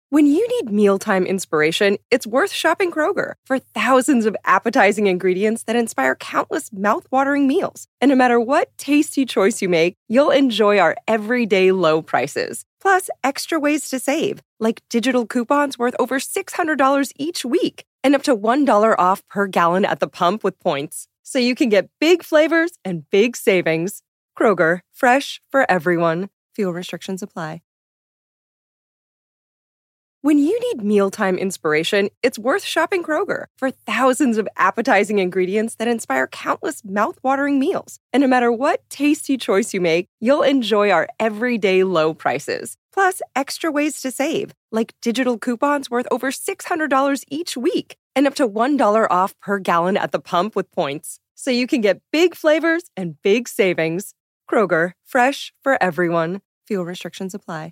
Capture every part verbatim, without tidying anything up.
When you need mealtime inspiration, it's worth shopping Kroger for thousands of appetizing ingredients that inspire countless mouthwatering meals. And no matter what tasty choice you make, you'll enjoy our everyday low prices. Plus, extra ways to save, like digital coupons worth over six hundred dollars each week and up to one dollar off per gallon at the pump with points. So you can get big flavors and big savings. Kroger, fresh for everyone. Fuel restrictions apply. When you need mealtime inspiration, it's worth shopping Kroger for thousands of appetizing ingredients that inspire countless mouthwatering meals. And no matter what tasty choice you make, you'll enjoy our everyday low prices. Plus, extra ways to save, like digital coupons worth over six hundred dollars each week and up to one dollar off per gallon at the pump with points. So you can get big flavors and big savings. Kroger, fresh for everyone. Fuel restrictions apply.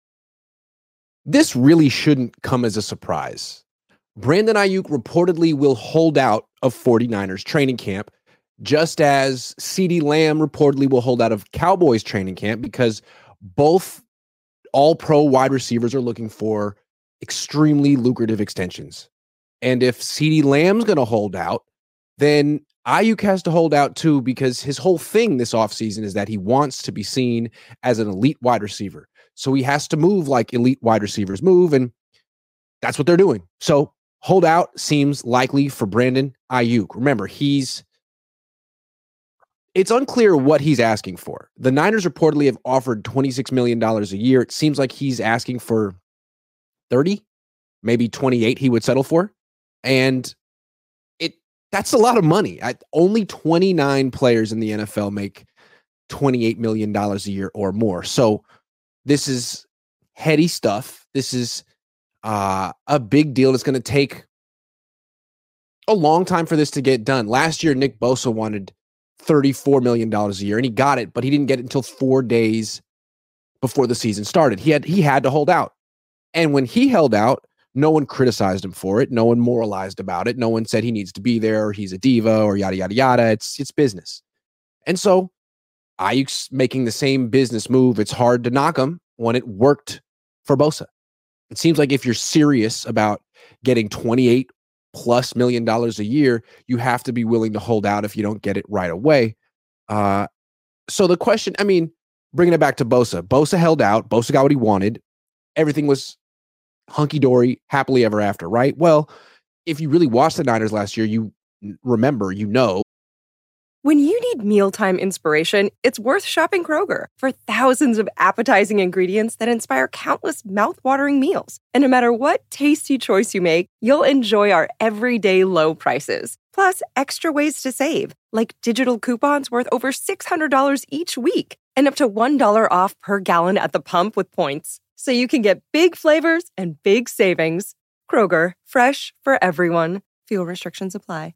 This really shouldn't come as a surprise. Brandon Aiyuk reportedly will hold out of 49ers training camp, just as CeeDee Lamb reportedly will hold out of Cowboys training camp, because both all-pro wide receivers are looking for extremely lucrative extensions. And if CeeDee Lamb's going to hold out, then Aiyuk has to hold out too, because his whole thing this offseason is that he wants to be seen as an elite wide receiver. So he has to move like elite wide receivers move, and that's what they're doing. So holdout seems likely for Brandon Aiyuk. Remember, he's it's unclear what he's asking for. The Niners reportedly have offered twenty-six million dollars a year. It seems like he's asking for thirty, maybe twenty-eight he would settle for. And it that's a lot of money. I, only twenty-nine players in the N F L make twenty-eight million dollars a year or more. So this is heady stuff. This is uh, a big deal. It's going to take a long time for this to get done. Last year, Nick Bosa wanted thirty-four million dollars a year, and he got it, but he didn't get it until four days before the season started. He had he had to hold out. And when he held out, no one criticized him for it. No one moralized about it. No one said he needs to be there or he's a diva or yada, yada, yada. It's, it's business. And so Aiyuk's making the same business move. It's hard to knock him when it worked for Bosa. It seems like if you're serious about getting twenty-eight plus million dollars a year, you have to be willing to hold out if you don't get it right away. Uh, so the question, I mean, bringing it back to Bosa, Bosa held out. Bosa got what he wanted. Everything was hunky-dory, happily ever after, right? Well, if you really watched the Niners last year, you remember, you know, when you need mealtime inspiration, it's worth shopping Kroger for thousands of appetizing ingredients that inspire countless mouthwatering meals. And no matter what tasty choice you make, you'll enjoy our everyday low prices. Plus, extra ways to save, like digital coupons worth over six hundred dollars each week and up to one dollar off per gallon at the pump with points. So you can get big flavors and big savings. Kroger, fresh for everyone. Fuel restrictions apply.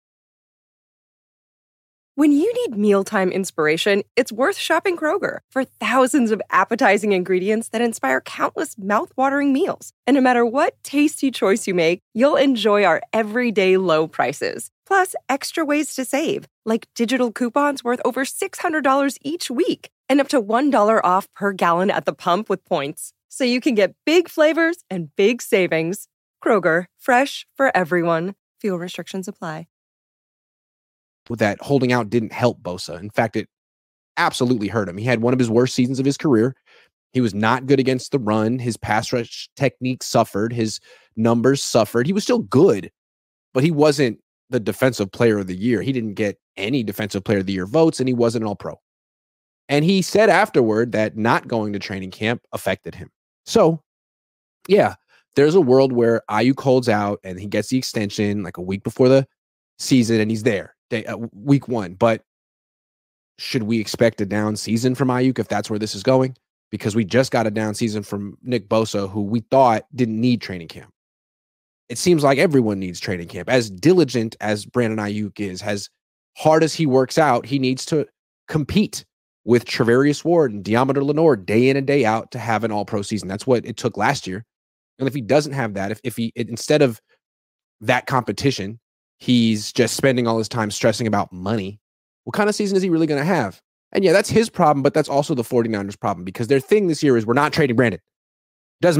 When you need mealtime inspiration, it's worth shopping Kroger for thousands of appetizing ingredients that inspire countless mouthwatering meals. And no matter what tasty choice you make, you'll enjoy our everyday low prices. Plus, extra ways to save, like digital coupons worth over six hundred dollars each week and up to one dollar off per gallon at the pump with points. So you can get big flavors and big savings. Kroger, fresh for everyone. Fuel restrictions apply. With that holding out didn't help Bosa. In fact, it absolutely hurt him. He had one of his worst seasons of his career. He was not good against the run. His pass rush technique suffered. His numbers suffered. He was still good, but he wasn't the defensive player of the year. He didn't get any defensive player of the year votes, and he wasn't an all-pro. And he said afterward that not going to training camp affected him. So, yeah, there's a world where Aiyuk holds out and he gets the extension like a week before the season, and he's there. Day, uh, week one, but should we expect a down season from Aiyuk if that's where this is going? Because we just got a down season from Nick Bosa, who we thought didn't need training camp. It seems like everyone needs training camp. As diligent as Brandon Aiyuk is, as hard as he works out, he needs to compete with Travarius Ward and Deommodore Lenoir day in and day out to have an all-pro season. That's what it took last year. And if he doesn't have that, if, if he, instead of that competition, he's just spending all his time stressing about money, what kind of season is he really going to have? And yeah, that's his problem, but that's also the 49ers problem, because their thing this year is we're not trading Brandon. Doesn't matter.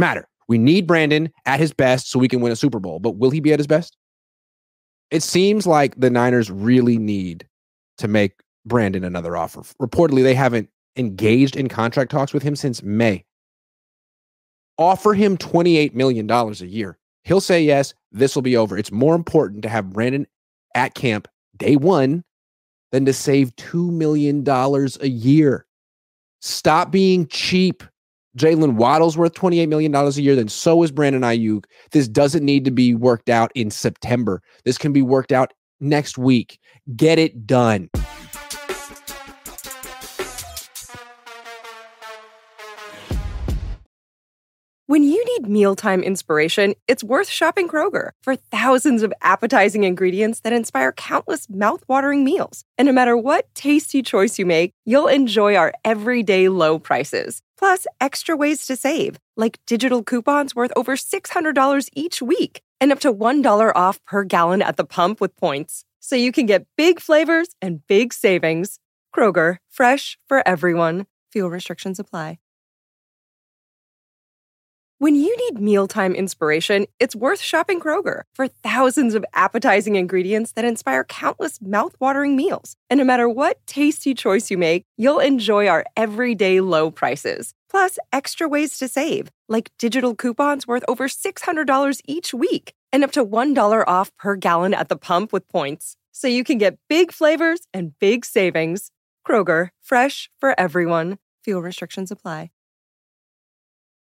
We need Brandon at his best so we can win a Super Bowl. But will he be at his best? It seems like the Niners really need to make Brandon another offer. Reportedly, they haven't engaged in contract talks with him since May. Offer him twenty-eight million dollars a year. He'll say yes. This will be over. It's more important to have Brandon at camp day one than to save two million dollars a year. Stop being cheap. Jalen Waddle's worth twenty-eight million dollars a year, then so is Brandon Ayuk. This doesn't need to be worked out in September. This can be worked out next week. Get it done. When you need mealtime inspiration, it's worth shopping Kroger for thousands of appetizing ingredients that inspire countless mouthwatering meals. And no matter what tasty choice you make, you'll enjoy our everyday low prices. Plus, extra ways to save, like digital coupons worth over six hundred dollars each week and up to one dollar off per gallon at the pump with points. So you can get big flavors and big savings. Kroger, fresh for everyone. Fuel restrictions apply. When you need mealtime inspiration, it's worth shopping Kroger for thousands of appetizing ingredients that inspire countless mouthwatering meals. And no matter what tasty choice you make, you'll enjoy our everyday low prices. Plus, extra ways to save, like digital coupons worth over six hundred dollars each week and up to one dollar off per gallon at the pump with points. So you can get big flavors and big savings. Kroger, fresh for everyone. Fuel restrictions apply.